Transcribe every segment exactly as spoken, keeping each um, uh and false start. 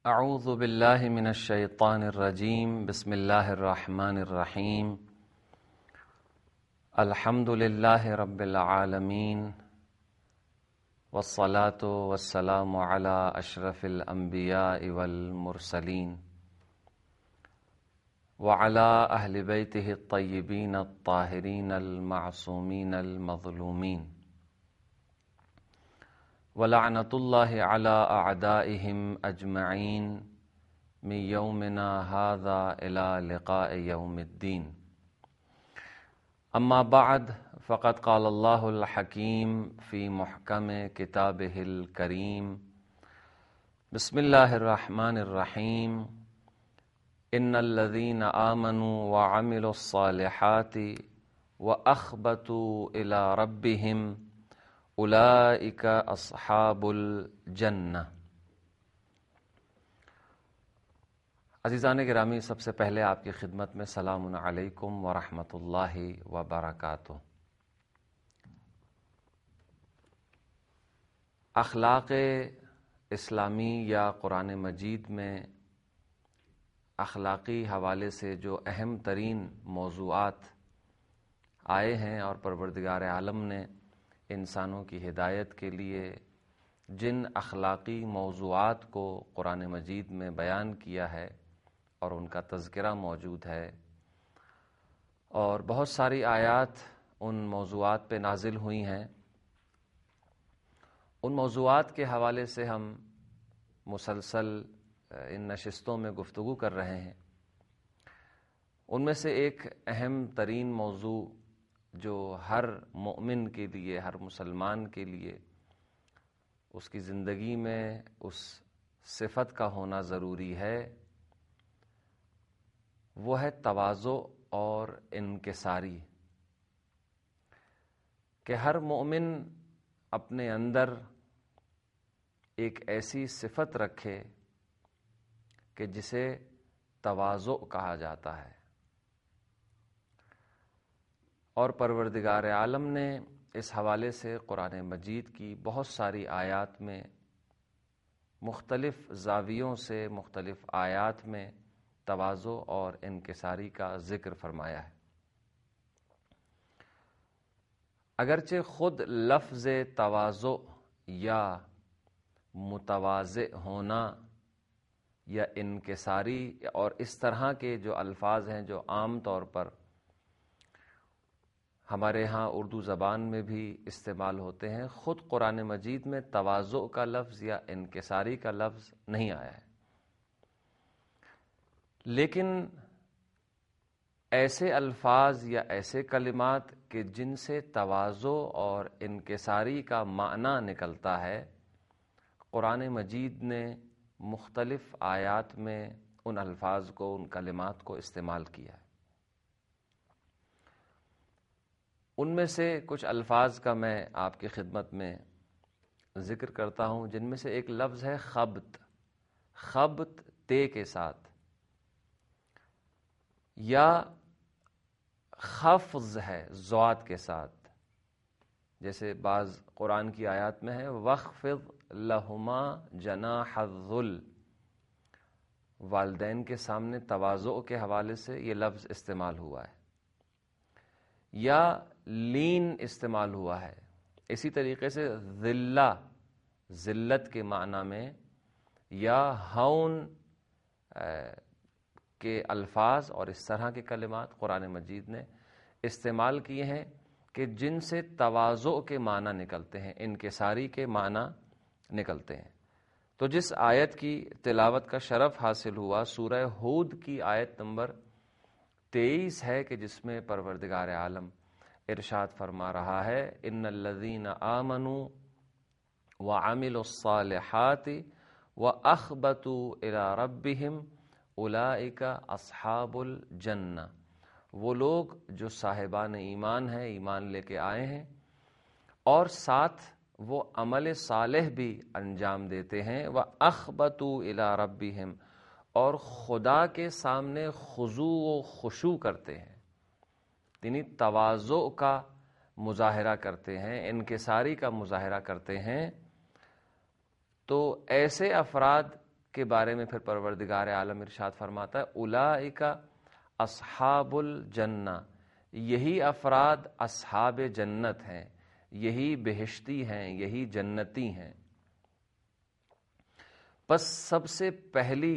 اعوذ باللہ من الشیطان الرجیم بسم اللہ الرحمن الرحیم الحمد للہ رب العالمین والصلاة والسلام علی اشرف الانبیاء والمرسلین وعلی اہل بیتہ الطیبین الطاہرین المعصومین المظلومین وَلَعْنَةُ اللَّهِ عَلَىٰ أَعْدَائِهِمْ أَجْمَعِينَ مِنْ يَوْمِنَا هَذَا إِلَىٰ لِقَاءِ يَوْمِ الدِّينِ أما بعد فقد قال الله الحكيم في محكم كتابه الكريم بسم الله الرحمن الرحيم إن الذين آمنوا وعملوا الصالحات وأخبتوا إلى ربهم اولئک اصحاب الجنہ۔ عزیزان گرامی، سب سے پہلے آپ کی خدمت میں سلام علیکم ورحمۃ اللہ وبرکاتہ۔ اخلاق اسلامی یا قرآن مجید میں اخلاقی حوالے سے جو اہم ترین موضوعات آئے ہیں اور پروردگار عالم نے انسانوں کی ہدایت کے لیے جن اخلاقی موضوعات کو قرآن مجید میں بیان کیا ہے اور ان کا تذکرہ موجود ہے، اور بہت ساری آیات ان موضوعات پہ نازل ہوئی ہیں، ان موضوعات کے حوالے سے ہم مسلسل ان نشستوں میں گفتگو کر رہے ہیں۔ ان میں سے ایک اہم ترین موضوع جو ہر مومن کے لیے، ہر مسلمان کے لیے اس کی زندگی میں اس صفت کا ہونا ضروری ہے، وہ ہے تواضع اور انکساری، کہ ہر مومن اپنے اندر ایک ایسی صفت رکھے کہ جسے تواضع کہا جاتا ہے۔ اور پروردگار عالم نے اس حوالے سے قرآن مجید کی بہت ساری آیات میں مختلف زاویوں سے، مختلف آیات میں تواضع اور انکساری کا ذکر فرمایا ہے۔ اگرچہ خود لفظ تواضع یا متواضع ہونا یا انکساری اور اس طرح کے جو الفاظ ہیں جو عام طور پر ہمارے ہاں اردو زبان میں بھی استعمال ہوتے ہیں، خود قرآن مجید میں تواضع کا لفظ یا انکساری کا لفظ نہیں آیا ہے، لیکن ایسے الفاظ یا ایسے کلمات کہ جن سے تواضع اور انکساری کا معنی نکلتا ہے، قرآن مجید نے مختلف آیات میں ان الفاظ کو، ان کلمات کو استعمال کیا ہے۔ ان میں سے کچھ الفاظ کا میں آپ کی خدمت میں ذکر کرتا ہوں، جن میں سے ایک لفظ ہے خبت، خبت تے کے ساتھ، یا خفض ہے ضاد کے ساتھ، جیسے بعض قرآن کی آیات میں ہے وَخْفِضْ لَهُمَا جَنَاحَ الذُّلِّ، والدین کے سامنے تواضع کے حوالے سے یہ لفظ استعمال ہوا ہے، یا لین استعمال ہوا ہے۔ اسی طریقے سے ذلہ، ذلت کے معنی میں، یا ہون کے الفاظ اور اس طرح کے کلمات قرآن مجید نے استعمال کیے ہیں کہ جن سے تواضع کے معنی نکلتے ہیں، انکساری کے معنی نکلتے ہیں۔ تو جس آیت کی تلاوت کا شرف حاصل ہوا، سورہ ہود کی آیت نمبر تیئیس ہے، کہ جس میں پروردگار عالم ارشاد فرما رہا ہے ان الذین آمنوا وعملوا الصالحات واخبتوا الی ربہم اولئک اصحاب الجنہ، وہ لوگ جو صاحبان ایمان ہیں، ایمان لے کے آئے ہیں اور ساتھ وہ عمل صالح بھی انجام دیتے ہیں، واخبتوا الی ربہم، اور خدا کے سامنے خضوع و خشوع کرتے ہیں، یعنی تواضع کا مظاہرہ کرتے ہیں، انکساری کا مظاہرہ کرتے ہیں، تو ایسے افراد کے بارے میں پھر پروردگار عالم ارشاد فرماتا ہے اولئک اصحاب الجنہ، یہی افراد اصحاب جنت ہیں، یہی بہشتی ہیں، یہی جنتی ہیں۔ پس سب سے پہلی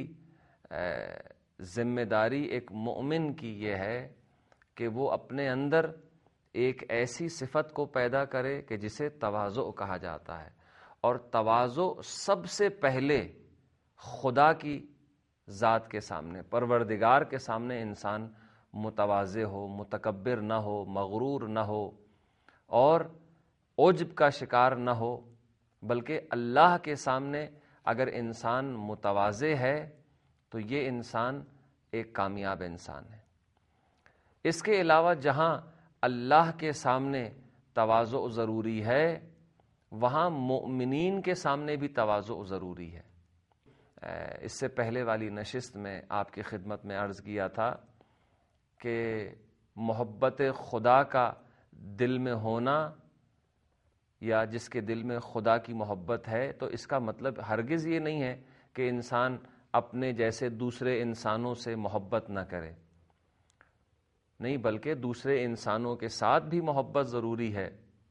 ذمہ داری ایک مومن کی یہ ہے کہ وہ اپنے اندر ایک ایسی صفت کو پیدا کرے کہ جسے تواضع کہا جاتا ہے، اور تواضع سب سے پہلے خدا کی ذات کے سامنے، پروردگار کے سامنے انسان متواضع ہو، متکبر نہ ہو، مغرور نہ ہو اور عجب کا شکار نہ ہو، بلکہ اللہ کے سامنے اگر انسان متواضع ہے تو یہ انسان ایک کامیاب انسان ہے۔ اس کے علاوہ جہاں اللہ کے سامنے تواضع ضروری ہے وہاں مومنین کے سامنے بھی تواضع ضروری ہے۔ اس سے پہلے والی نشست میں آپ کی خدمت میں عرض کیا تھا کہ محبت خدا کا دل میں ہونا یا جس کے دل میں خدا کی محبت ہے، تو اس کا مطلب ہرگز یہ نہیں ہے کہ انسان اپنے جیسے دوسرے انسانوں سے محبت نہ کرے، نہیں، بلکہ دوسرے انسانوں کے ساتھ بھی محبت ضروری ہے،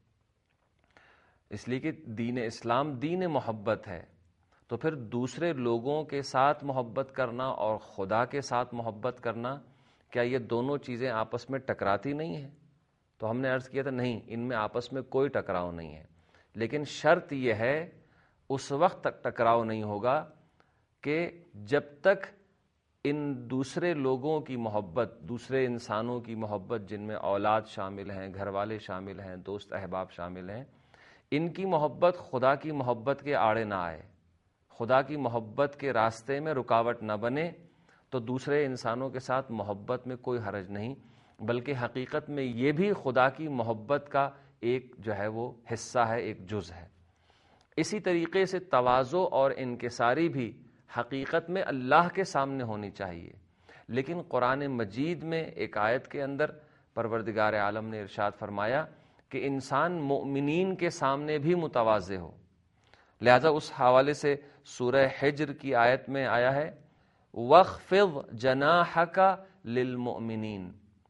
اس لیے کہ دین اسلام دین محبت ہے۔ تو پھر دوسرے لوگوں کے ساتھ محبت کرنا اور خدا کے ساتھ محبت کرنا، کیا یہ دونوں چیزیں آپس میں ٹکراتی نہیں ہیں؟ تو ہم نے عرض کیا تھا نہیں، ان میں آپس میں کوئی ٹکراؤ نہیں ہے، لیکن شرط یہ ہے اس وقت تک ٹکراؤ نہیں ہوگا کہ جب تک ان دوسرے لوگوں کی محبت، دوسرے انسانوں کی محبت جن میں اولاد شامل ہیں، گھر والے شامل ہیں، دوست احباب شامل ہیں، ان کی محبت خدا کی محبت کے آڑے نہ آئے، خدا کی محبت کے راستے میں رکاوٹ نہ بنے، تو دوسرے انسانوں کے ساتھ محبت میں کوئی حرج نہیں، بلکہ حقیقت میں یہ بھی خدا کی محبت کا ایک جو ہے وہ حصہ ہے، ایک جز ہے۔ اسی طریقے سے تواضع اور انکساری بھی حقیقت میں اللہ کے سامنے ہونی چاہیے، لیکن قرآن مجید میں ایک آیت کے اندر پروردگار عالم نے ارشاد فرمایا کہ انسان مومنین کے سامنے بھی متواضع ہو، لہذا اس حوالے سے سورہ حجر کی آیت میں آیا ہے وَاخْفِضْ جَنَاحَكَ لِلْمُؤْمِنِينَ،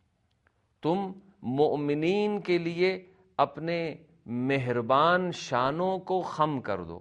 تم مومنین کے لیے اپنے مہربان شانوں کو خم کر دو،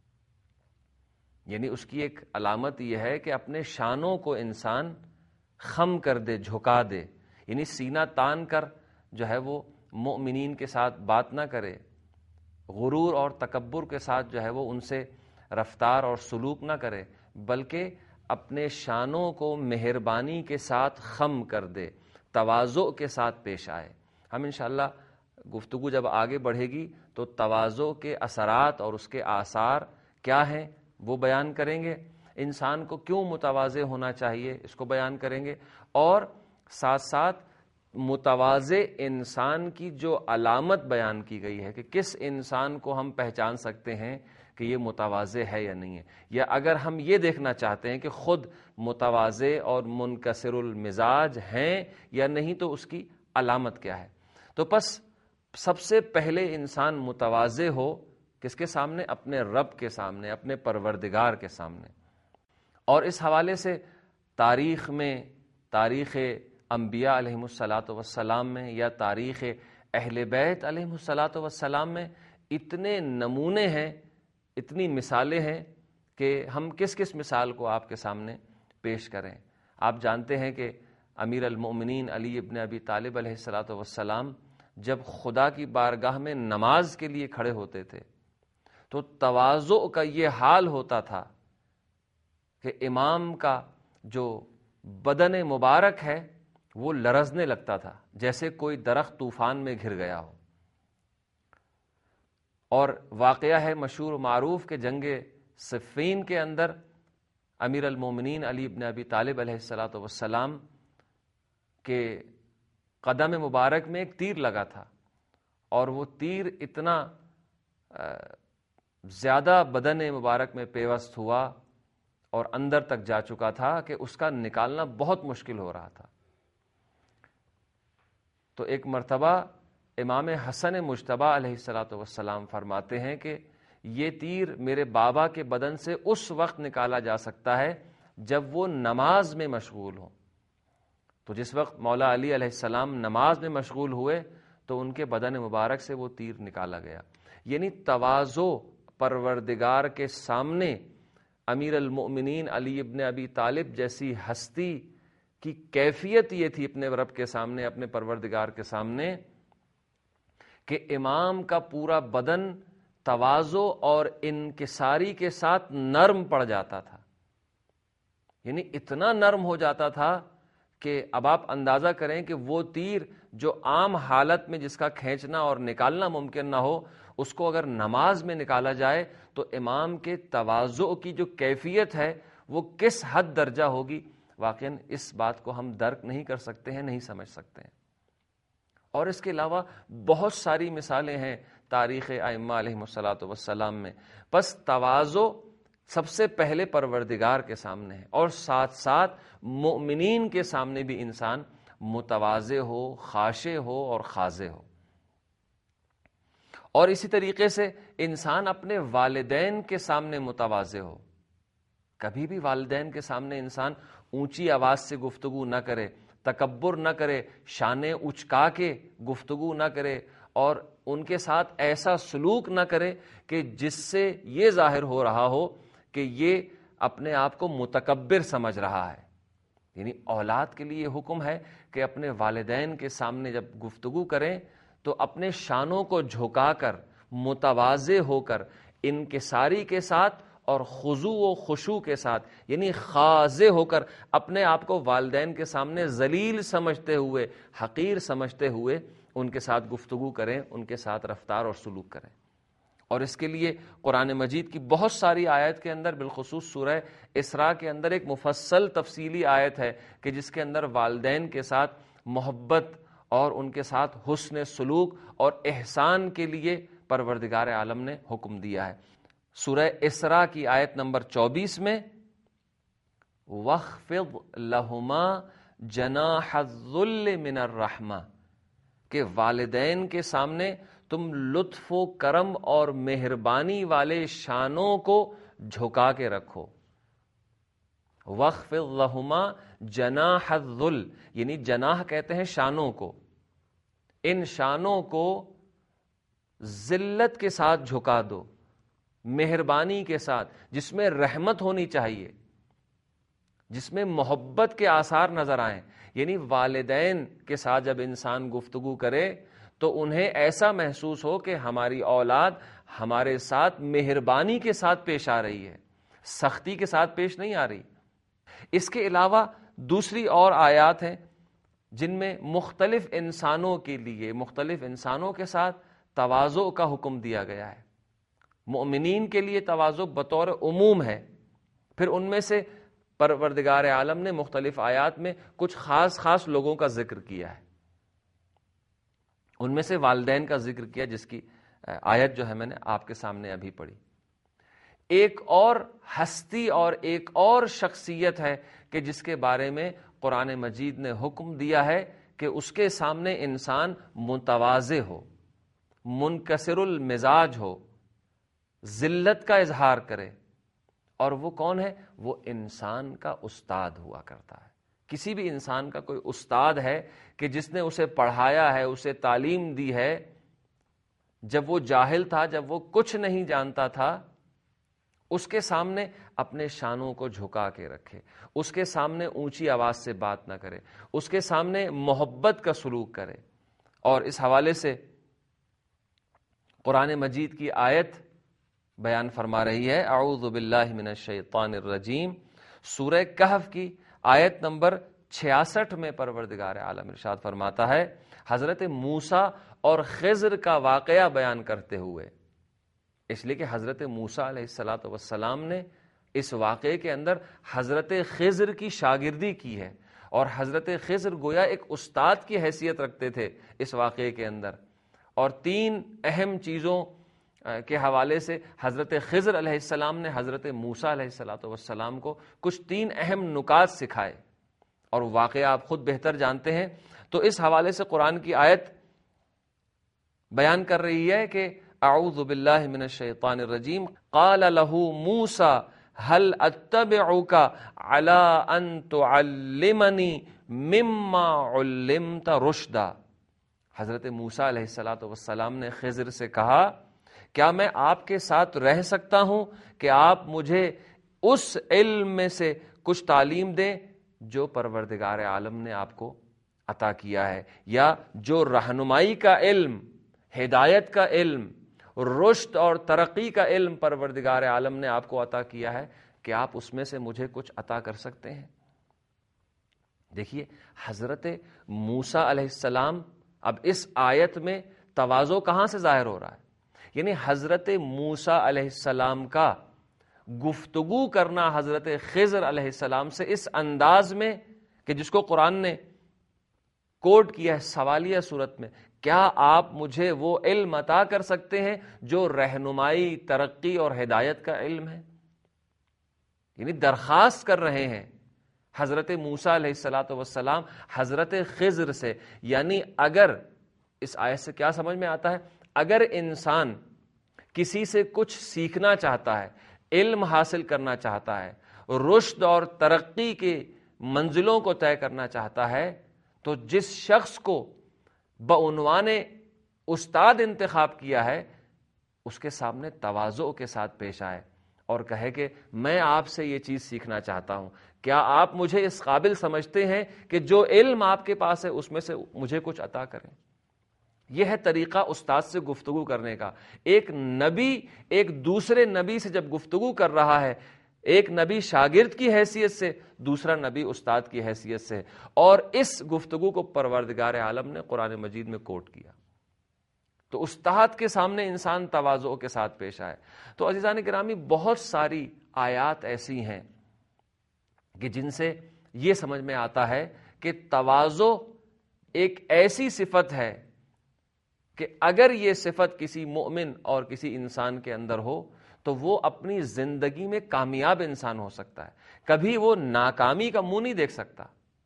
یعنی اس کی ایک علامت یہ ہے کہ اپنے شانوں کو انسان خم کر دے، جھکا دے، یعنی سینہ تان کر جو ہے وہ مومنین کے ساتھ بات نہ کرے، غرور اور تکبر کے ساتھ جو ہے وہ ان سے رفتار اور سلوک نہ کرے، بلکہ اپنے شانوں کو مہربانی کے ساتھ خم کر دے، تواضع کے ساتھ پیش آئے۔ ہم انشاءاللہ گفتگو جب آگے بڑھے گی تو تواضع کے اثرات اور اس کے آثار کیا ہیں وہ بیان کریں گے، انسان کو کیوں متواضع ہونا چاہیے اس کو بیان کریں گے، اور ساتھ ساتھ متواضع انسان کی جو علامت بیان کی گئی ہے کہ کس انسان کو ہم پہچان سکتے ہیں کہ یہ متواضع ہے یا نہیں ہے، یا اگر ہم یہ دیکھنا چاہتے ہیں کہ خود متواضع اور منکسر المزاج ہیں یا نہیں تو اس کی علامت کیا ہے، تو پس سب سے پہلے انسان متواضع ہو کس کے سامنے؟ اپنے رب کے سامنے، اپنے پروردگار کے سامنے۔ اور اس حوالے سے تاریخ میں، تاریخ انبیاء علیہم الصلاۃ والسلام میں یا تاریخ اہل بیت علیہم الصلاۃ والسلام میں اتنے نمونے ہیں، اتنی مثالیں ہیں کہ ہم کس کس مثال کو آپ کے سامنے پیش کریں۔ آپ جانتے ہیں کہ امیر المؤمنین علی ابن ابی طالب علیہ الصلاۃ والسلام جب خدا کی بارگاہ میں نماز کے لیے کھڑے ہوتے تھے تو تواضع کا یہ حال ہوتا تھا کہ امام کا جو بدن مبارک ہے وہ لرزنے لگتا تھا، جیسے کوئی درخت طوفان میں گھر گیا ہو۔ اور واقعہ ہے مشہور و معروف کہ جنگ صفین کے اندر امیر المومنین علی ابن ابی طالب علیہ الصلاۃ والسلام کے قدم مبارک میں ایک تیر لگا تھا، اور وہ تیر اتنا زیادہ بدن مبارک میں پیوست ہوا اور اندر تک جا چکا تھا کہ اس کا نکالنا بہت مشکل ہو رہا تھا۔ تو ایک مرتبہ امام حسن مجتبی علیہ الصلاۃ والسلام فرماتے ہیں کہ یہ تیر میرے بابا کے بدن سے اس وقت نکالا جا سکتا ہے جب وہ نماز میں مشغول ہو. تو جس وقت مولا علی علیہ السلام نماز میں مشغول ہوئے تو ان کے بدن مبارک سے وہ تیر نکالا گیا. یعنی تواضع پروردگار کے سامنے امیر المؤمنین علی ابن ابی طالب جیسی ہستی کی کیفیت یہ تھی اپنے رب کے سامنے، اپنے پروردگار کے سامنے، کہ امام کا پورا بدن تواضع اور انکساری کے ساتھ نرم پڑ جاتا تھا. یعنی اتنا نرم ہو جاتا تھا کہ اب آپ اندازہ کریں کہ وہ تیر جو عام حالت میں جس کا کھینچنا اور نکالنا ممکن نہ ہو، اس کو اگر نماز میں نکالا جائے تو امام کے تواضع کی جو کیفیت ہے وہ کس حد درجہ ہوگی، واقعاً اس بات کو ہم درک نہیں کر سکتے ہیں، نہیں سمجھ سکتے ہیں. اور اس کے علاوہ بہت ساری مثالیں ہیں تاریخ ائمہ علیہم الصلاۃ والسلام میں. بس تواضع سب سے پہلے پروردگار کے سامنے ہے، اور ساتھ ساتھ مؤمنین کے سامنے بھی انسان متواضع ہو، خاشع ہو اور خاضع ہو. اور اسی طریقے سے انسان اپنے والدین کے سامنے متواضع ہو. کبھی بھی والدین کے سامنے انسان اونچی آواز سے گفتگو نہ کرے، تکبر نہ کرے، شانیں اچکا کے گفتگو نہ کرے، اور ان کے ساتھ ایسا سلوک نہ کرے کہ جس سے یہ ظاہر ہو رہا ہو کہ یہ اپنے آپ کو متکبر سمجھ رہا ہے. یعنی اولاد کے لیے یہ حکم ہے کہ اپنے والدین کے سامنے جب گفتگو کریں تو اپنے شانوں کو جھکا کر، متواضع ہو کر، انکساری کے ساتھ اور خضوع و خشوع کے ساتھ، یعنی خاضع ہو کر، اپنے آپ کو والدین کے سامنے ذلیل سمجھتے ہوئے، حقیر سمجھتے ہوئے ان کے ساتھ گفتگو کریں، ان کے ساتھ رفتار اور سلوک کریں. اور اس کے لیے قرآن مجید کی بہت ساری آیت کے اندر، بالخصوص سورہ اسراء کے اندر ایک مفصل تفصیلی آیت ہے کہ جس کے اندر والدین کے ساتھ محبت اور ان کے ساتھ حسن سلوک اور احسان کے لیے پروردگار عالم نے حکم دیا ہے. سورہ اسراء کی آیت نمبر چوبیس میں وَاخْفِضْ لَهُمَا جَنَاحَ الذُّلِّ مِنَ الرَّحْمَةِ، کہ والدین کے سامنے تم لطف و کرم اور مہربانی والے شانوں کو جھکا کے رکھو. وَاخْفِضْ لَهُمَا جَنَاحَ الذُّلِّ، یعنی جناح کہتے ہیں شانوں کو. ان شانوں کو ذلت کے ساتھ جھکا دو، مہربانی کے ساتھ، جس میں رحمت ہونی چاہیے، جس میں محبت کے آثار نظر آئیں. یعنی والدین کے ساتھ جب انسان گفتگو کرے تو انہیں ایسا محسوس ہو کہ ہماری اولاد ہمارے ساتھ مہربانی کے ساتھ پیش آ رہی ہے، سختی کے ساتھ پیش نہیں آ رہی. اس کے علاوہ دوسری اور آیات ہیں جن میں مختلف انسانوں کے لیے، مختلف انسانوں کے ساتھ تواضع کا حکم دیا گیا ہے. مؤمنین کے لیے تواضع بطور عموم ہے، پھر ان میں سے پروردگار عالم نے مختلف آیات میں کچھ خاص خاص لوگوں کا ذکر کیا ہے. ان میں سے والدین کا ذکر کیا، جس کی آیت جو ہے میں نے آپ کے سامنے ابھی پڑھی. ایک اور ہستی اور ایک اور شخصیت ہے کہ جس کے بارے میں قرآن مجید نے حکم دیا ہے کہ اس کے سامنے انسان متواضع ہو، منکسر المزاج ہو، ذلت کا اظہار کرے. اور وہ کون ہے؟ وہ انسان کا استاد ہوا کرتا ہے. کسی بھی انسان کا کوئی استاد ہے کہ جس نے اسے پڑھایا ہے، اسے تعلیم دی ہے. جب وہ جاہل تھا، جب وہ کچھ نہیں جانتا تھا، اس کے سامنے اپنے شانوں کو جھکا کے رکھے، اس کے سامنے اونچی آواز سے بات نہ کرے، اس کے سامنے محبت کا سلوک کرے. اور اس حوالے سے قرآن مجید کی آیت بیان فرما رہی ہے، اعوذ باللہ من الشیطان الرجیم، سورہ کہف کی آیت نمبر چھیاسٹھ میں پروردگار عالم ارشاد فرماتا ہے، حضرت موسیٰ اور خضر کا واقعہ بیان کرتے ہوئے، اس لیے کہ حضرت موسیٰ علیہ الصلاۃ والسلام نے اس واقعے کے اندر حضرت خضر کی شاگردی کی ہے، اور حضرت خضر گویا ایک استاد کی حیثیت رکھتے تھے اس واقعے کے اندر. اور تین اہم چیزوں کے حوالے سے حضرت خضر علیہ السلام نے حضرت موسیٰ علیہ الصلاۃ والسلام کو کچھ تین اہم نکات سکھائے، اور واقعہ آپ خود بہتر جانتے ہیں. تو اس حوالے سے قرآن کی آیت بیان کر رہی ہے کہ اعوذ باللہ من الشیطان الرجیم قال له موسیٰ هل اتبعک علی ان تعلمنی مما علمت رشدا. حضرت موسیٰ علیہ الصلوۃ والسلام نے خضر سے کہا کیا میں آپ کے ساتھ رہ سکتا ہوں کہ آپ مجھے اس علم میں سے کچھ تعلیم دیں جو پروردگار عالم نے آپ کو عطا کیا ہے، یا جو رہنمائی کا علم، ہدایت کا علم، رشد اور ترقی کا علم پروردگار عالم نے آپ کو عطا کیا ہے، کہ آپ اس میں سے مجھے کچھ عطا کر سکتے ہیں. دیکھیے حضرت موسیٰ علیہ السلام، اب اس آیت میں تواضع کہاں سے ظاہر ہو رہا ہے؟ یعنی حضرت موسیٰ علیہ السلام کا گفتگو کرنا حضرت خضر علیہ السلام سے اس انداز میں کہ جس کو قرآن نے کوٹ کیا ہے سوالیہ صورت میں، کیا آپ مجھے وہ علم عطا کر سکتے ہیں جو رہنمائی، ترقی اور ہدایت کا علم ہے؟ یعنی درخواست کر رہے ہیں حضرت موسیٰ علیہ الصلوۃ والسلام حضرت خضر سے. یعنی اگر اس آیت سے کیا سمجھ میں آتا ہے؟ اگر انسان کسی سے کچھ سیکھنا چاہتا ہے، علم حاصل کرنا چاہتا ہے، رشد اور ترقی کے منزلوں کو طے کرنا چاہتا ہے، تو جس شخص کو بعنوان استاد انتخاب کیا ہے اس کے سامنے تواضع کے ساتھ پیش آئے اور کہے کہ میں آپ سے یہ چیز سیکھنا چاہتا ہوں، کیا آپ مجھے اس قابل سمجھتے ہیں کہ جو علم آپ کے پاس ہے اس میں سے مجھے کچھ عطا کریں؟ یہ ہے طریقہ استاد سے گفتگو کرنے کا. ایک نبی ایک دوسرے نبی سے جب گفتگو کر رہا ہے، ایک نبی شاگرد کی حیثیت سے، دوسرا نبی استاد کی حیثیت سے، اور اس گفتگو کو پروردگار عالم نے قرآن مجید میں کوٹ کیا. تو استاد کے سامنے انسان تواضع کے ساتھ پیش آئے. تو عزیزان گرامی، بہت ساری آیات ایسی ہیں کہ جن سے یہ سمجھ میں آتا ہے کہ تواضع ایک ایسی صفت ہے کہ اگر یہ صفت کسی مومن اور کسی انسان کے اندر ہو تو وہ اپنی زندگی میں کامیاب انسان ہو سکتا ہے، کبھی وہ ناکامی کا منہ نہیں دیکھ سکتا.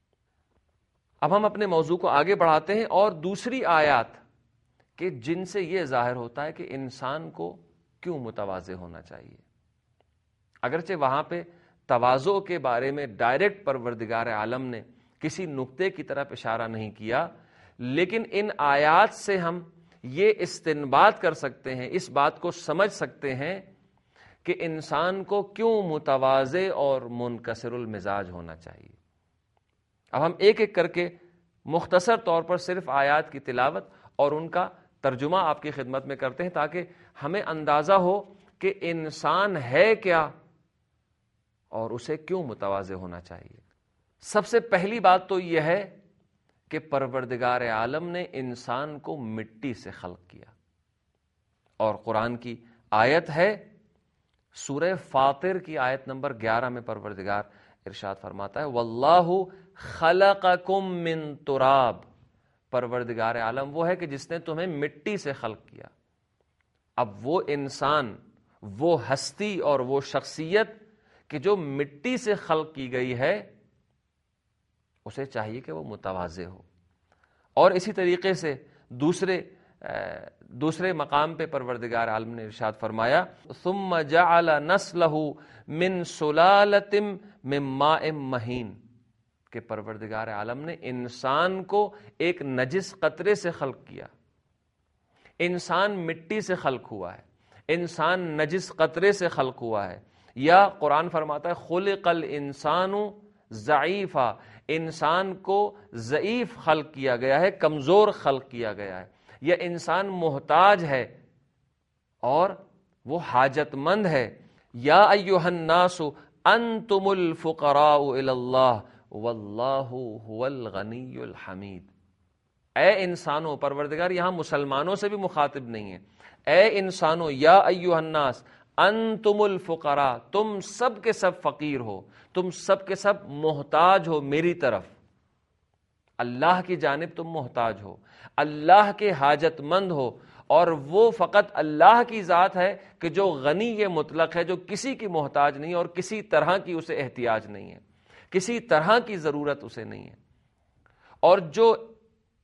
اب ہم اپنے موضوع کو آگے بڑھاتے ہیں، اور دوسری آیات کہ جن سے یہ ظاہر ہوتا ہے کہ انسان کو کیوں متواضع ہونا چاہیے. اگرچہ وہاں پہ تواضع کے بارے میں ڈائریکٹ پروردگار عالم نے کسی نقطے کی طرف اشارہ نہیں کیا، لیکن ان آیات سے ہم یہ استنباط کر سکتے ہیں، اس بات کو سمجھ سکتے ہیں کہ انسان کو کیوں متواضع اور منکسر المزاج ہونا چاہیے. اب ہم ایک ایک کر کے مختصر طور پر صرف آیات کی تلاوت اور ان کا ترجمہ آپ کی خدمت میں کرتے ہیں تاکہ ہمیں اندازہ ہو کہ انسان ہے کیا اور اسے کیوں متواضع ہونا چاہیے. سب سے پہلی بات تو یہ ہے کہ پروردگار عالم نے انسان کو مٹی سے خلق کیا، اور قرآن کی آیت ہے سورہ فاطر کی آیت نمبر گیارہ میں پروردگار ارشاد فرماتا ہے واللہ خلقکم من تراب. پروردگار عالم وہ ہے کہ جس نے تمہیں مٹی سے خلق کیا. اب وہ انسان، وہ ہستی اور وہ شخصیت کہ جو مٹی سے خلق کی گئی ہے، اسے چاہیے کہ وہ متواضع ہو. اور اسی طریقے سے دوسرے دوسرے مقام پہ پروردگار عالم نے ارشاد فرمایا ثم جعل نسلہ من سلالۃ من ماء مہین، کہ پروردگار عالم نے انسان کو ایک نجس قطرے سے خلق کیا. انسان مٹی سے خلق ہوا ہے، انسان نجس قطرے سے خلق ہوا ہے. یا قرآن فرماتا ہے خلق الانسان ضعیفا، انسان کو ضعیف خلق کیا گیا ہے، کمزور خلق کیا گیا ہے. یا انسان محتاج ہے اور وہ حاجت مند ہے. یا ایھا الناس انتم الفقراء الی اللہ واللہ هو الغنی الحمید. اے انسانوں، پروردگار یہاں مسلمانوں سے بھی مخاطب نہیں ہے. اے انسانوں، یا ایھا الناس انتم الفقراء، تم سب کے سب فقیر ہو، تم سب کے سب محتاج ہو میری طرف. اللہ کی جانب تم محتاج ہو، اللہ کے حاجت مند ہو، اور وہ فقط اللہ کی ذات ہے کہ جو غنی یہ مطلق ہے، جو کسی کی محتاج نہیں اور کسی طرح کی اسے احتیاج نہیں ہے، کسی طرح کی ضرورت اسے نہیں ہے. اور جو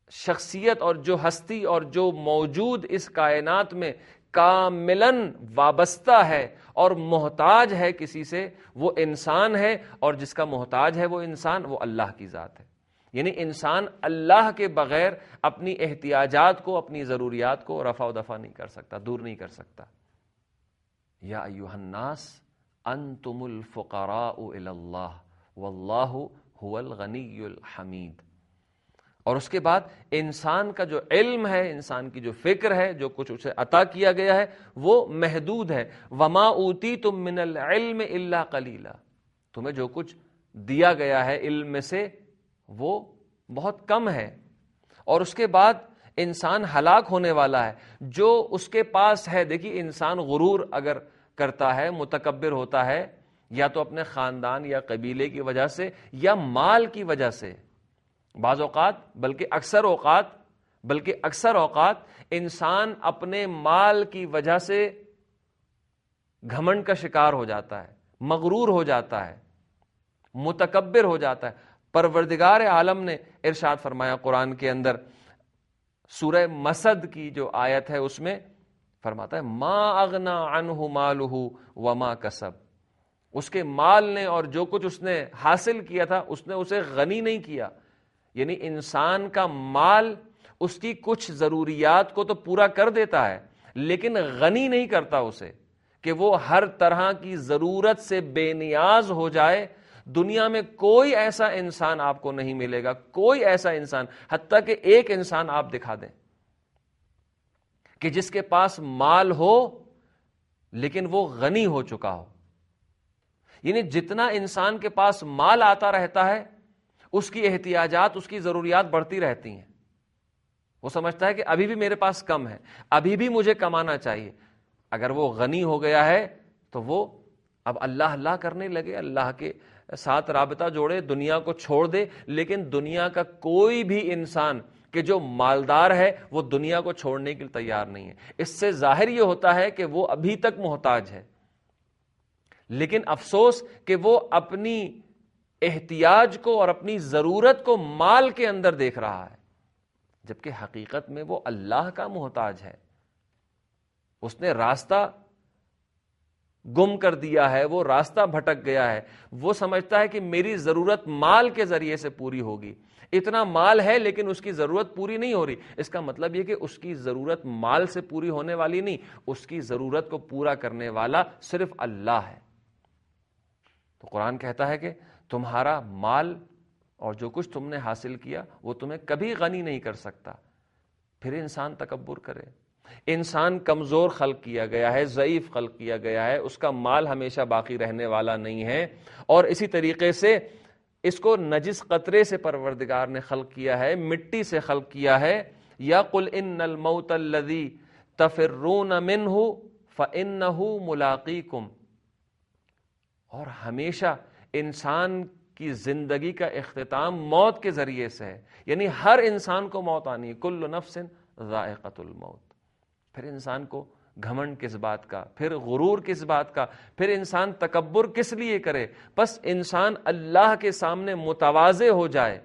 شخصیت اور جو ہستی اور جو موجود اس کائنات میں کاملاً وابستہ ہے اور محتاج ہے کسی سے، وہ انسان ہے، اور جس کا محتاج ہے وہ انسان، وہ اللہ کی ذات ہے۔ یعنی انسان اللہ کے بغیر اپنی احتیاجات کو، اپنی ضروریات کو رفع و دفع نہیں کر سکتا، دور نہیں کر سکتا۔ یا ایھا الناس انتم الفقراء الی اللہ واللہ هو الغنی الحمید۔ اور اس کے بعد انسان کا جو علم ہے، انسان کی جو فکر ہے، جو کچھ اسے عطا کیا گیا ہے وہ محدود ہے۔ وما اوتیتم من العلم الا قلیلا، تمہیں جو کچھ دیا گیا ہے علم میں سے وہ بہت کم ہے۔ اور اس کے بعد انسان ہلاک ہونے والا ہے۔ جو اس کے پاس ہے، دیکھیے انسان غرور اگر کرتا ہے، متکبر ہوتا ہے، یا تو اپنے خاندان یا قبیلے کی وجہ سے یا مال کی وجہ سے، بعض اوقات بلکہ اکثر اوقات بلکہ اکثر اوقات انسان اپنے مال کی وجہ سے گھمنڈ کا شکار ہو جاتا ہے، مغرور ہو جاتا ہے، متکبر ہو جاتا ہے۔ پروردگار عالم نے ارشاد فرمایا قرآن کے اندر، سورہ مسد کی جو آیت ہے اس میں فرماتا ہے ما اغنا عنہ مالہ وما کسب، اس کے مال نے اور جو کچھ اس نے حاصل کیا تھا اس نے اسے غنی نہیں کیا۔ یعنی انسان کا مال اس کی کچھ ضروریات کو تو پورا کر دیتا ہے، لیکن غنی نہیں کرتا اسے کہ وہ ہر طرح کی ضرورت سے بے نیاز ہو جائے۔ دنیا میں کوئی ایسا انسان آپ کو نہیں ملے گا، کوئی ایسا انسان، حتیٰ کہ ایک انسان آپ دکھا دیں کہ جس کے پاس مال ہو لیکن وہ غنی ہو چکا ہو۔ یعنی جتنا انسان کے پاس مال آتا رہتا ہے اس کی احتیاجات، اس کی ضروریات بڑھتی رہتی ہیں۔ وہ سمجھتا ہے کہ ابھی بھی میرے پاس کم ہے، ابھی بھی مجھے کمانا چاہیے۔ اگر وہ غنی ہو گیا ہے تو وہ اب اللہ اللہ کرنے لگے، اللہ کے ساتھ رابطہ جوڑے، دنیا کو چھوڑ دے۔ لیکن دنیا کا کوئی بھی انسان کہ جو مالدار ہے وہ دنیا کو چھوڑنے کے لیے تیار نہیں ہے۔ اس سے ظاہر یہ ہوتا ہے کہ وہ ابھی تک محتاج ہے، لیکن افسوس کہ وہ اپنی احتیاج کو اور اپنی ضرورت کو مال کے اندر دیکھ رہا ہے، جبکہ حقیقت میں وہ اللہ کا محتاج ہے۔ اس نے راستہ گم کر دیا ہے، وہ راستہ بھٹک گیا ہے۔ وہ سمجھتا ہے کہ میری ضرورت مال کے ذریعے سے پوری ہوگی، اتنا مال ہے لیکن اس کی ضرورت پوری نہیں ہو رہی۔ اس کا مطلب یہ کہ اس کی ضرورت مال سے پوری ہونے والی نہیں، اس کی ضرورت کو پورا کرنے والا صرف اللہ ہے۔ تو قرآن کہتا ہے کہ تمہارا مال اور جو کچھ تم نے حاصل کیا وہ تمہیں کبھی غنی نہیں کر سکتا۔ پھر انسان تکبر کرے۔ انسان کمزور خلق کیا گیا ہے، ضعیف خلق کیا گیا ہے، اس کا مال ہمیشہ باقی رہنے والا نہیں ہے۔ اور اسی طریقے سے اس کو نجس قطرے سے پروردگار نے خلق کیا ہے، مٹی سے خلق کیا ہے۔ یا قل ان الموت الذی تفرون منہ فانہ ملاقیکم، اور ہمیشہ انسان کی زندگی کا اختتام موت کے ذریعے سے ہے، یعنی ہر انسان کو موت آنی ہے، کل نفس ذائقۃ الموت۔ پھر انسان کو گھمنڈ کس بات کا، پھر غرور کس بات کا، پھر انسان تکبر کس لیے کرے؟ بس انسان اللہ کے سامنے متواضع ہو جائے،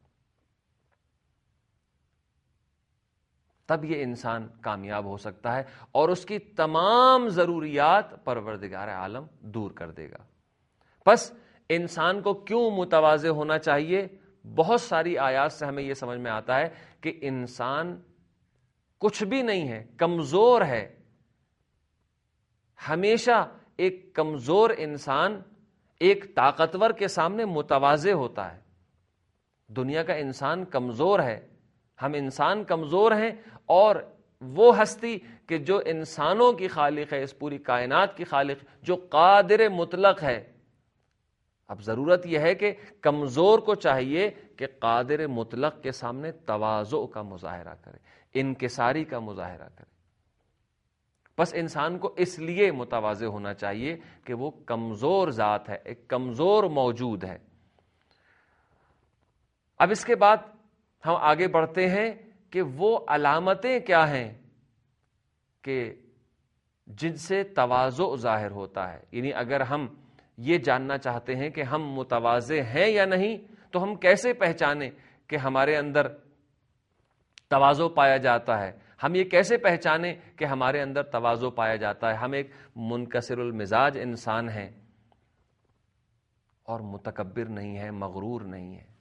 تب یہ انسان کامیاب ہو سکتا ہے اور اس کی تمام ضروریات پروردگار عالم دور کر دے گا۔ پس انسان کو کیوں متواضع ہونا چاہیے؟ بہت ساری آیات سے ہمیں یہ سمجھ میں آتا ہے کہ انسان کچھ بھی نہیں ہے، کمزور ہے۔ ہمیشہ ایک کمزور انسان ایک طاقتور کے سامنے متواضع ہوتا ہے۔ دنیا کا انسان کمزور ہے، ہم انسان کمزور ہیں، اور وہ ہستی کہ جو انسانوں کی خالق ہے، اس پوری کائنات کی خالق، جو قادر مطلق ہے۔ اب ضرورت یہ ہے کہ کمزور کو چاہیے کہ قادر مطلق کے سامنے تواضع کا مظاہرہ کرے، انکساری کا مظاہرہ کرے۔ بس انسان کو اس لیے متواضع ہونا چاہیے کہ وہ کمزور ذات ہے، ایک کمزور موجود ہے۔ اب اس کے بعد ہم آگے بڑھتے ہیں کہ وہ علامتیں کیا ہیں کہ جن سے تواضع ظاہر ہوتا ہے۔ یعنی اگر ہم یہ جاننا چاہتے ہیں کہ ہم متواضع ہیں یا نہیں، تو ہم کیسے پہچانیں کہ ہمارے اندر تواضع پایا جاتا ہے. ہم یہ کیسے پہچانیں کہ ہمارے اندر تواضع پایا جاتا ہے؟ ہم ایک منکسر المزاج انسان ہیں اور متکبر نہیں ہے، مغرور نہیں ہے.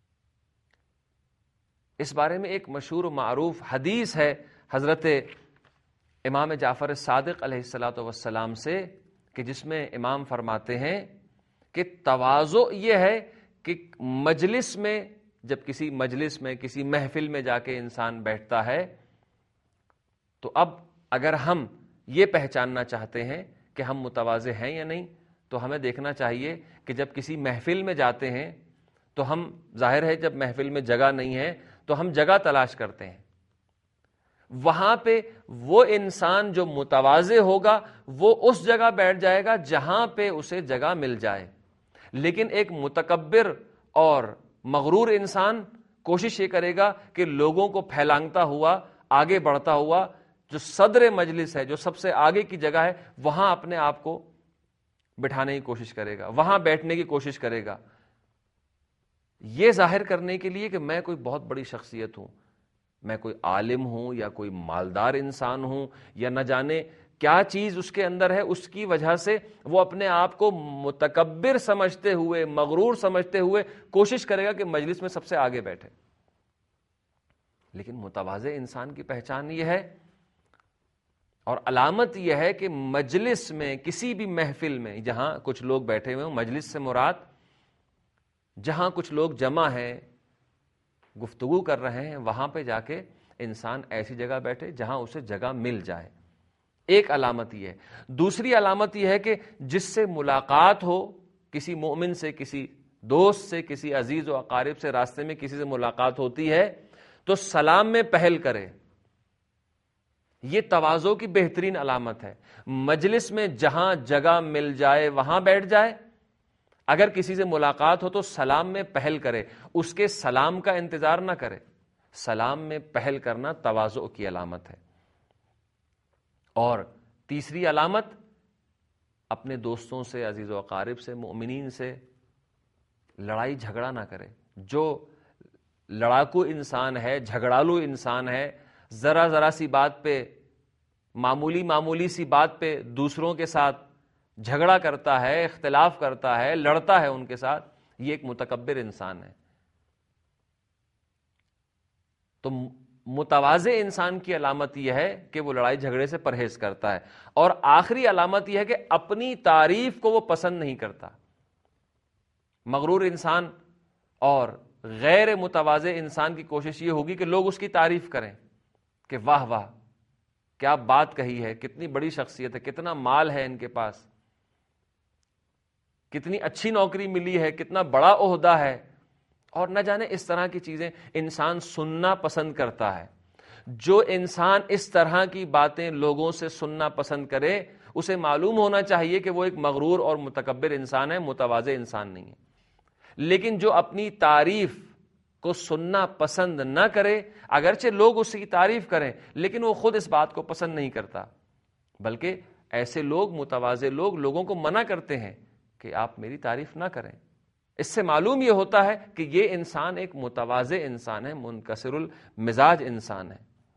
اس بارے میں ایک مشہور و معروف حدیث ہے حضرت امام جعفر صادق علیہ الصلاۃ والسلام سے، کہ جس میں امام فرماتے ہیں کہ تواضع یہ ہے کہ مجلس میں، جب کسی مجلس میں، کسی محفل میں جا کے انسان بیٹھتا ہے، تو اب اگر ہم یہ پہچاننا چاہتے ہیں کہ ہم متواضع ہیں یا نہیں، تو ہمیں دیکھنا چاہیے کہ جب کسی محفل میں جاتے ہیں تو ہم، ظاہر ہے جب محفل میں جگہ نہیں ہے تو ہم جگہ تلاش کرتے ہیں. وہاں پہ وہ انسان جو متواضع ہوگا وہ اس جگہ بیٹھ جائے گا جہاں پہ اسے جگہ مل جائے. لیکن ایک متکبر اور مغرور انسان کوشش یہ کرے گا کہ لوگوں کو پھیلانگتا ہوا، آگے بڑھتا ہوا، جو صدر مجلس ہے، جو سب سے آگے کی جگہ ہے، وہاں اپنے آپ کو بٹھانے کی کوشش کرے گا، وہاں بیٹھنے کی کوشش کرے گا، یہ ظاہر کرنے کے لیے کہ میں کوئی بہت بڑی شخصیت ہوں، میں کوئی عالم ہوں یا کوئی مالدار انسان ہوں، یا نہ جانے کیا چیز اس کے اندر ہے. اس کی وجہ سے وہ اپنے آپ کو متکبر سمجھتے ہوئے، مغرور سمجھتے ہوئے کوشش کرے گا کہ مجلس میں سب سے آگے بیٹھے. لیکن متواضع انسان کی پہچان یہ ہے اور علامت یہ ہے کہ مجلس میں، کسی بھی محفل میں جہاں کچھ لوگ بیٹھے ہوئے ہوں، مجلس سے مراد جہاں کچھ لوگ جمع ہیں، گفتگو کر رہے ہیں، وہاں پہ جا کے انسان ایسی جگہ بیٹھے جہاں اسے جگہ مل جائے. ایک علامت یہ ہے. دوسری علامت یہ ہے کہ جس سے ملاقات ہو، کسی مومن سے، کسی دوست سے، کسی عزیز و اقارب سے، راستے میں کسی سے ملاقات ہوتی ہے تو سلام میں پہل کرے. یہ تواضع کی بہترین علامت ہے. مجلس میں جہاں جگہ مل جائے وہاں بیٹھ جائے. اگر کسی سے ملاقات ہو تو سلام میں پہل کرے، اس کے سلام کا انتظار نہ کرے. سلام میں پہل کرنا تواضع کی علامت ہے. اور تیسری علامت، اپنے دوستوں سے، عزیز و اقارب سے، مومنین سے لڑائی جھگڑا نہ کرے. جو لڑاکو انسان ہے، جھگڑالو انسان ہے، ذرا ذرا سی بات پہ، معمولی معمولی سی بات پہ دوسروں کے ساتھ جھگڑا کرتا ہے، اختلاف کرتا ہے، لڑتا ہے ان کے ساتھ، یہ ایک متکبر انسان ہے. تو متواضع انسان کی علامت یہ ہے کہ وہ لڑائی جھگڑے سے پرہیز کرتا ہے. اور آخری علامت یہ ہے کہ اپنی تعریف کو وہ پسند نہیں کرتا. مغرور انسان اور غیر متواضع انسان کی کوشش یہ ہوگی کہ لوگ اس کی تعریف کریں کہ واہ واہ کیا بات کہی ہے، کتنی بڑی شخصیت ہے، کتنا مال ہے ان کے پاس، کتنی اچھی نوکری ملی ہے، کتنا بڑا عہدہ ہے، اور نہ جانے اس طرح کی چیزیں انسان سننا پسند کرتا ہے. جو انسان اس طرح کی باتیں لوگوں سے سننا پسند کرے، اسے معلوم ہونا چاہیے کہ وہ ایک مغرور اور متکبر انسان ہے، متواضع انسان نہیں ہے. لیکن جو اپنی تعریف کو سننا پسند نہ کرے، اگرچہ لوگ اس کی تعریف کریں لیکن وہ خود اس بات کو پسند نہیں کرتا، بلکہ ایسے لوگ، متواضع لوگ، لوگوں کو منع کرتے ہیں کہ آپ میری تعریف نہ کریں. اس سے معلوم یہ ہوتا ہے کہ یہ انسان ایک متواضع انسان ہے، منکسر المزاج انسان ہے.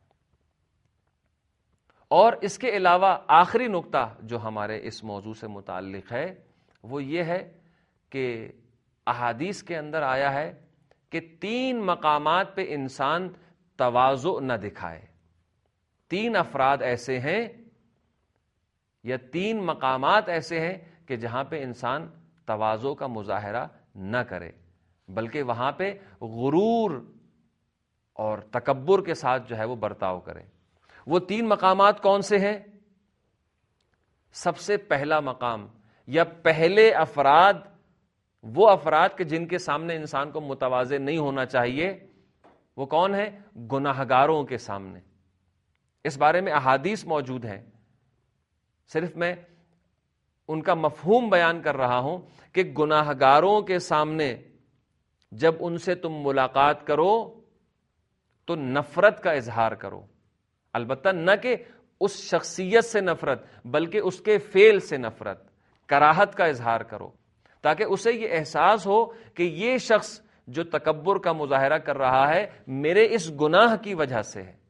اور اس کے علاوہ آخری نقطہ جو ہمارے اس موضوع سے متعلق ہے وہ یہ ہے کہ احادیث کے اندر آیا ہے کہ تین مقامات پہ انسان تواضع نہ دکھائے. تین افراد ایسے ہیں یا تین مقامات ایسے ہیں کہ جہاں پہ انسان تواضع کا مظاہرہ نہ کرے، بلکہ وہاں پہ غرور اور تکبر کے ساتھ جو ہے وہ برتاؤ کرے. وہ تین مقامات کون سے ہیں؟ سب سے پہلا مقام یا پہلے افراد، وہ افراد کہ جن کے سامنے انسان کو متواضع نہیں ہونا چاہیے، وہ کون ہیں؟ گناہگاروں کے سامنے. اس بارے میں احادیث موجود ہیں، صرف میں ان کا مفہوم بیان کر رہا ہوں کہ گناہگاروں کے سامنے جب ان سے تم ملاقات کرو تو نفرت کا اظہار کرو. البتہ نہ کہ اس شخصیت سے نفرت، بلکہ اس کے فعل سے نفرت، کراہت کا اظہار کرو، تاکہ اسے یہ احساس ہو کہ یہ شخص جو تکبر کا مظاہرہ کر رہا ہے میرے اس گناہ کی وجہ سے ہے.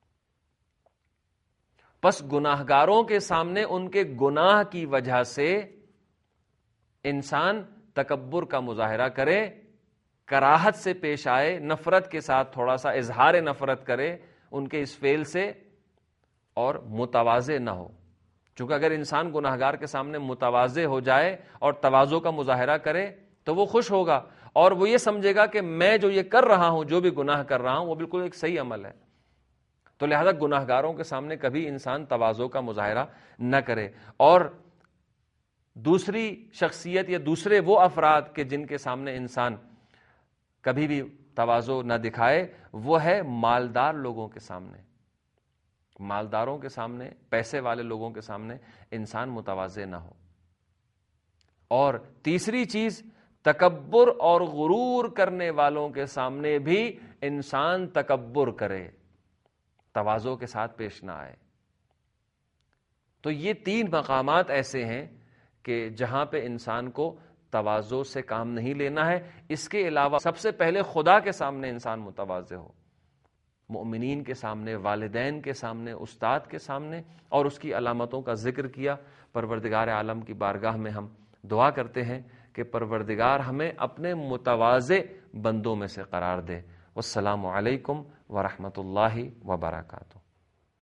پس گناہگاروں کے سامنے ان کے گناہ کی وجہ سے انسان تکبر کا مظاہرہ کرے، کراہت سے پیش آئے، نفرت کے ساتھ تھوڑا سا اظہار نفرت کرے ان کے اس فعل سے، اور متواضع نہ ہو. چونکہ اگر انسان گناہگار کے سامنے متواضع ہو جائے اور تواضع کا مظاہرہ کرے تو وہ خوش ہوگا، اور وہ یہ سمجھے گا کہ میں جو یہ کر رہا ہوں، جو بھی گناہ کر رہا ہوں، وہ بالکل ایک صحیح عمل ہے. تو لہذا گناہگاروں کے سامنے کبھی انسان تواضع کا مظاہرہ نہ کرے. اور دوسری شخصیت یا دوسرے وہ افراد کہ جن کے سامنے انسان کبھی بھی تواضع نہ دکھائے، وہ ہے مالدار لوگوں کے سامنے. مالداروں کے سامنے، پیسے والے لوگوں کے سامنے انسان متواضع نہ ہو. اور تیسری چیز، تکبر اور غرور کرنے والوں کے سامنے بھی انسان تکبر کرے، تواضع کے ساتھ پیش نہ آئے. تو یہ تین مقامات ایسے ہیں کہ جہاں پہ انسان کو تواضع سے کام نہیں لینا ہے. اس کے علاوہ سب سے پہلے خدا کے سامنے انسان متواضع ہو، مؤمنین کے سامنے، والدین کے سامنے، استاد کے سامنے. اور اس کی علامتوں کا ذکر کیا. پروردگار عالم کی بارگاہ میں ہم دعا کرتے ہیں کہ پروردگار ہمیں اپنے متواضع بندوں میں سے قرار دے. والسلام علیکم ورحمۃ اللہ وبرکاتہ.